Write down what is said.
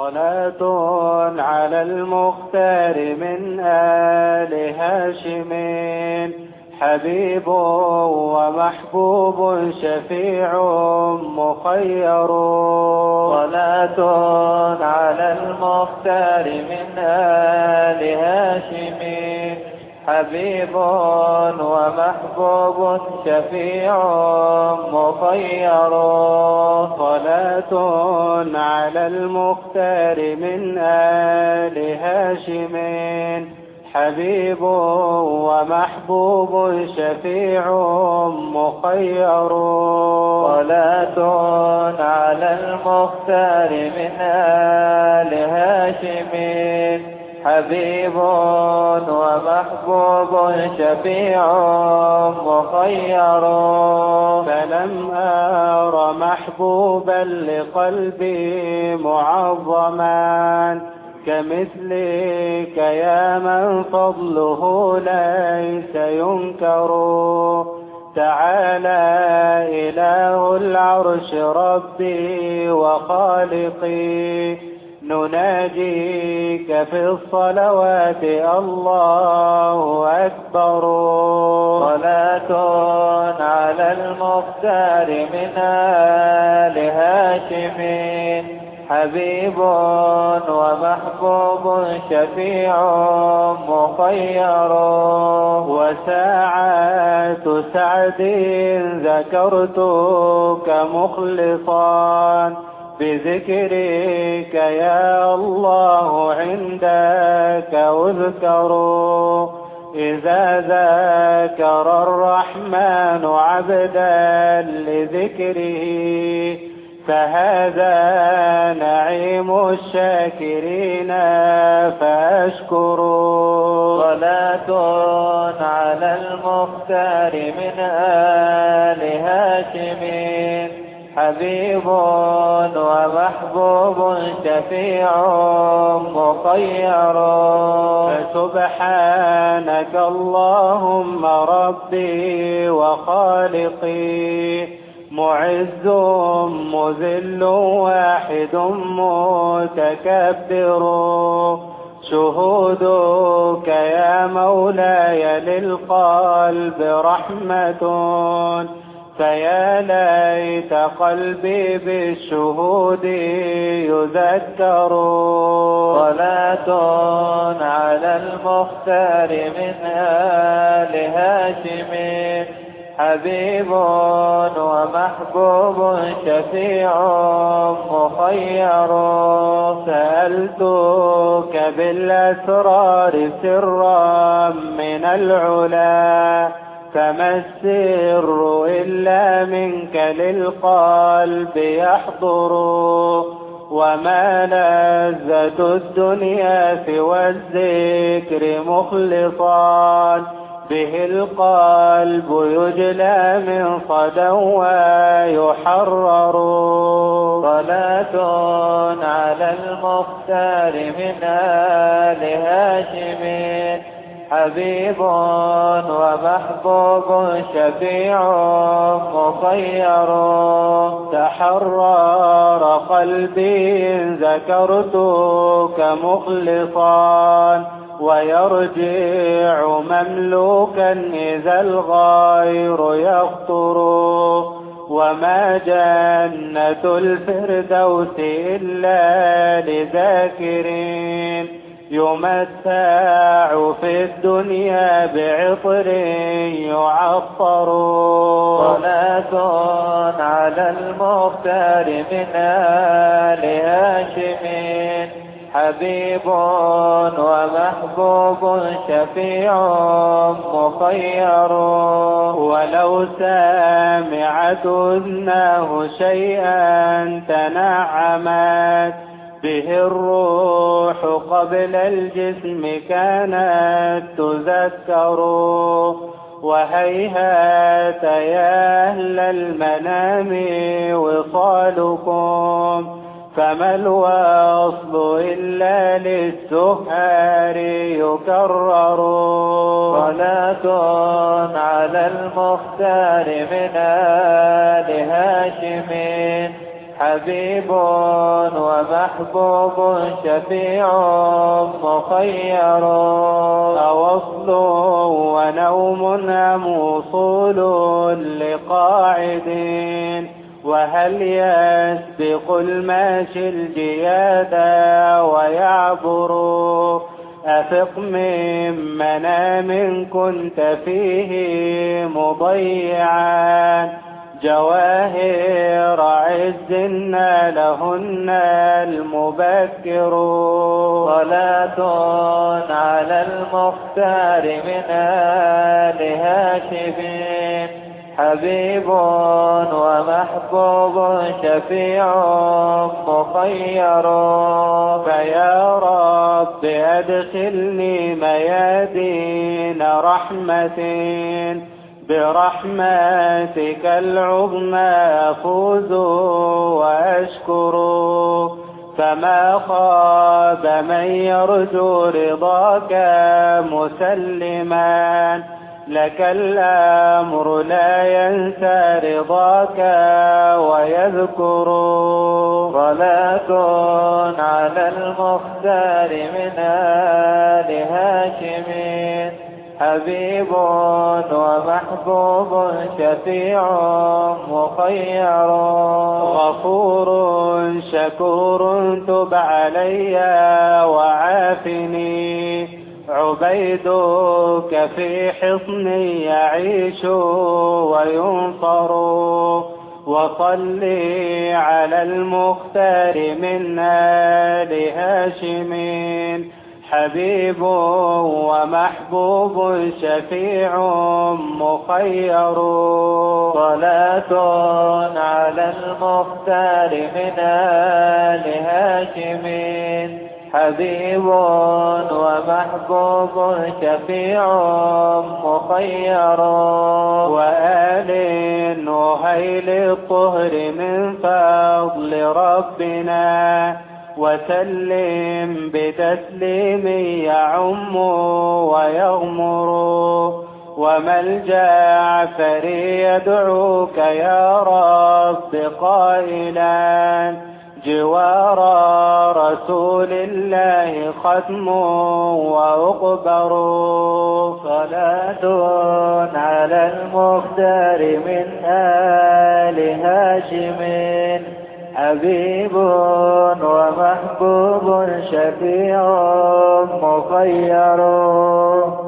صلاة على المختار من آل هاشم حبيب ومحبوب شفيع مخير. صلاة على المختار من آل هاشم حبيب ومحبوب شفيع مخير. صلاة على المختار من آل هاشم حبيب ومحبوب شفيع مخير. صلاة على المختار من آل هاشم حبيب ومحبوب شفيع مخير. فلم أر محبوبا لقلبي معظما كمثلك يا من فضله ليس ينكر. تعالى إله العرش ربي وخالقي نناجيك في الصلوات الله أكبر. صلاة على المختار من آل هاشم حبيب ومحبوب شفيع مخير. وساعات سعد ذكرتك مخلصا بذكرك يا الله عندك أذكر. إذا ذكر الرحمن عبدا لذكره فهذا نعيم الشاكرين فأشكر. صلاة على المختار من آل هاشم حبيب ومحبوب شفيع مخير. فسبحانك اللهم ربي وخالقي معز مذل واحد متكبر. شهودك يا مولاي للقلب رحمة فيا ليت قلبي بالشهود يذكر. صلاة على المختار من آل هاشم حبيب ومحبوب شفيع مخير. سألتك بالأسرار سرا من العلا فما السر إلا منك للقلب يحضر. وما لذة الدنيا سوى الذكر مخلصا به القلب يجلى من صدى ويحرر. صلاة على المختار من آل هاشم حبيب ومحبوب شفيع مخير. تحرر قلبي إن ذكرتك مخلصا ويرجع مملوكا إذا الغير يخطر. وما جنة الفردوس إلا لذاكرين يمتع في الدنيا بعطر يعطر. صلاة على المختار من آل هاشم حبيب ومحبوب شفيع مخير. ولو سامعت أذناه شيئا تنعمت به الروح قبل الجسم كانت تذكر. وهيهات يا أهل المنام وصالكم فما الوصل إلا للسهار يكرر. صلاة على المختار من آل هاشم حبيب ومحبوب شفيع مخير أوصل ونوم أم وصول لقاعدين وهل يسبق الماشي الجياد ويعبر أفق من منام كنت فيه مضيعا جواهر عز لهن المبكر صلاة على المختار من آل هاشم حبيب ومحبوب شفيع مخير فيا رب أدخلني ميادين رحمة برحمتك العظمى أفوز وأشكر فما خاب من يرجو رضاك مسلما لك الأمر لا ينسى رضاك ويذكر صلاة على المختار من آل هاشم حبيب ومحبوب شفيع مخير غفور شكور تب علي وعافني عبيدك في حصني يعيش وينصر وصلي على المختار من آل هاشم حبيب ومحبوب شفيع مخير صلاة على المختار من آل هاشم حبيب ومحبوب شفيع مخير وآل وهيل الطهر من فضل ربنا وسلم بتسليم يعم ويغمر وما الجعفر يدعوك يا رب قائلا جوار رسول الله ختم وأقبر صلاة على المختار من آل هاشم حبيب ومحبوب شفيع مخير